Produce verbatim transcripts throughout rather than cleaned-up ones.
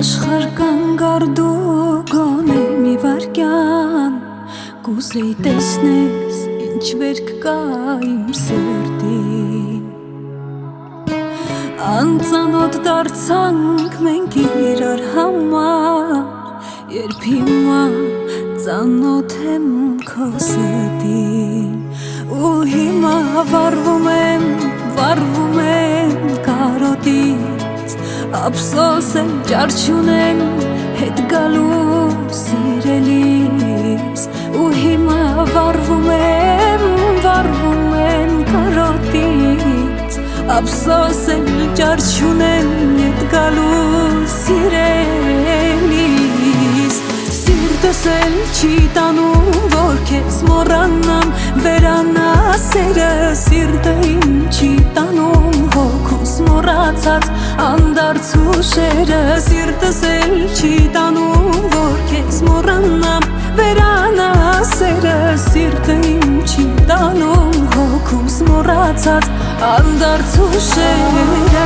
Աշխարհ կանգարդու գոնե մի վարքյան Կուզեի տեսնես ինչ վերք կա իմ սրտին Անծանոթ դարձանք մենք իրար համար Երբ հիմա ծանոթ եմ քո ստին Ու հիմա վարվում եմ, վարվում եմ կարոտից Ափսոս եմ ճարչունեմ հետ գալու սիրելիս Ու հիմա վարվում եմ, վարվում եմ կարոտից Ափսոս եմ ճարչունեմ հետ գալու սիրելիս Սիրտս էլ չի տանում, որ քեզ մոռանամ Վերանա սերը սիրտը իմ չի տանում Հոգուս մոռացած անդարձ հուշերը Սիրտս էլ չի տանում, որ քեզ մոռանամ Վերանա սերը սիրտը իմ չի տանում Հոգուս մոռացած անդարձ հուշերը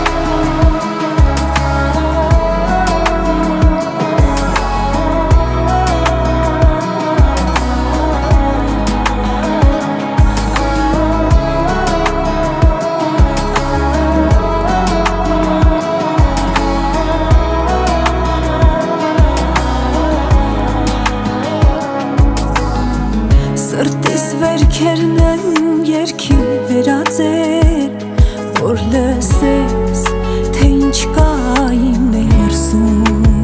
Սրտիս վերքերն են երկի վերածել Որ լսես, թե ինչ կա իմ ներսում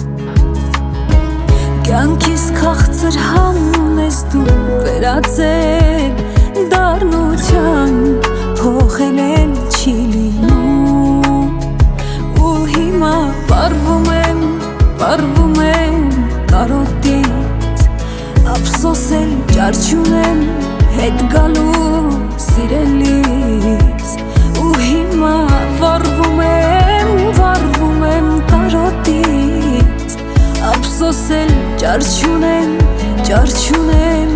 Կյանքիս քաղցր համն ես դու վերածել Դառնության փոխել էլ չի լինում Ու հիմա վարվում եմ, վարվում եմ կարոտից Ափսոս էլ ճարչունեմ հետ գալու սիրելիս Ու հիմա վարվում եմ, վարվում եմ կարոտից Ափսոս էլ ճարչունեմ, ճարչունեմ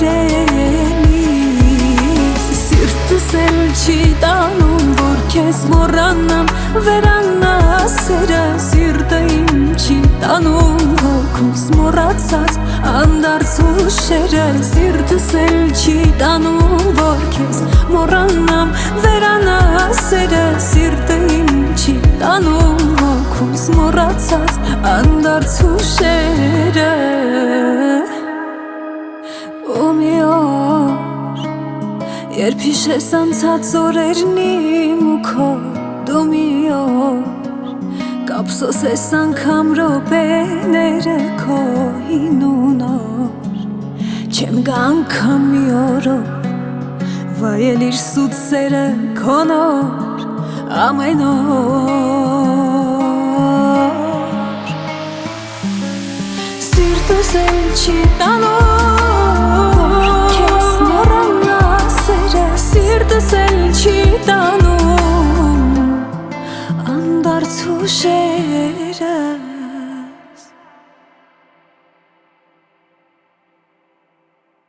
սիրելիս Սիրտս էլ չի տանում, որ քեզ մոռանամ Վերանա սերը սիրտը իմ չի տանում Հոգուս մոռացած անդարձ հուշերը Սիրտս էլ չի տանում, որ քեզ մոռանամ Վերանա սերը սիրտը իմ չի տանում Հոգուս մոռացած անդարձ հուշերը Ու մի օր Երբ հիշես անցած օրերն իմ ու քո դու մի օր Կափսոսես անգամ րոպեները քո հին ու նոր Չեմ գա անգամ մի օրով վայել իր սուտ սերը քո նոր ամեն օր Սիրտս էլ չի տանում քեզ մոռանա սերը Սիրտս էլ չի տանում անդարձ հուշեր